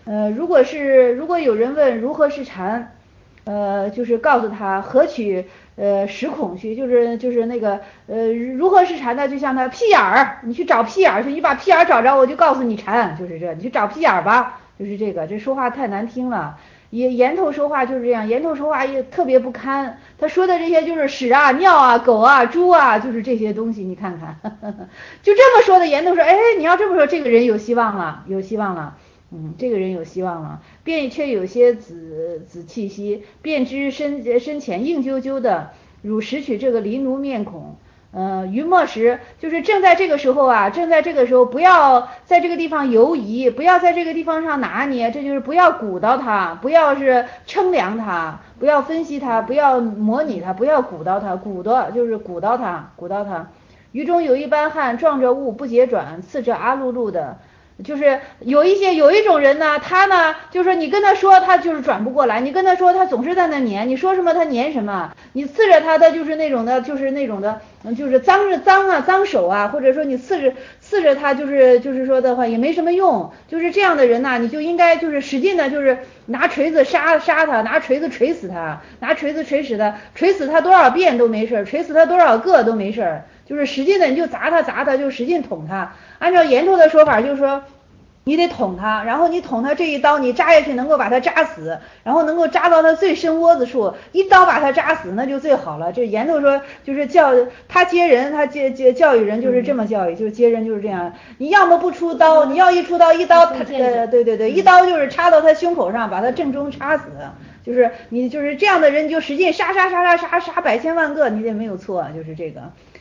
如果有人问如何是禅，就是告诉他何取实恐去，就是那个如何是禅呢？就像他屁眼儿，你去找屁眼儿去，你把屁眼儿找着，我就告诉你禅，就是这，你去找屁眼儿吧，就是这个，这说话太难听了。言头说话就是这样，言头说话也特别不堪。他说的这些就是屎啊、尿啊、狗啊、猪啊，就是这些东西。你看看，就这么说的言头说，哎，你要这么说，这个人有希望了，有希望了。这个人有希望了，便却有些子气息，便知深浅硬啾啾的，汝拾取这个离奴面孔。于末时，就是正在这个时候啊，正在这个时候，不要在这个地方游移，不要在这个地方上拿捏，这就是不要鼓捣它，不要是称量它，不要分析它，不要模拟它，不要鼓捣它，鼓捣就是鼓捣它，鼓捣它。于中有一般汉撞着物不结转，刺着阿碌碌的。就是有一种人呢，他呢，就是你跟他说，他就是转不过来；你跟他说，他总是在那粘，你说什么他粘什么。你刺着他，他就是那种的，就是那种的，就是脏手啊，或者说你刺着他，就是说的话也没什么用。就是这样的人呢，你就应该就是使劲的，就是拿锤子杀他，拿锤子锤死他，拿锤子锤死他，锤死他多少遍都没事，锤死他多少个都没事。就是使劲的你就砸他，就使劲捅他。按照严头的说法，就是说你得捅他，然后你捅他这一刀，你扎下去能够把他扎死，然后能够扎到他最深窝子处，一刀把他扎死，那就最好了。这严头说就是他接人，他教育人就是这么教育，就是接人就是这样。你要么不出刀，你要一出刀，一刀对，一刀就是插到他胸口上，把他正中插死。就是你就是这样的人，你就使劲杀百千万个，你也没有错，就是这个。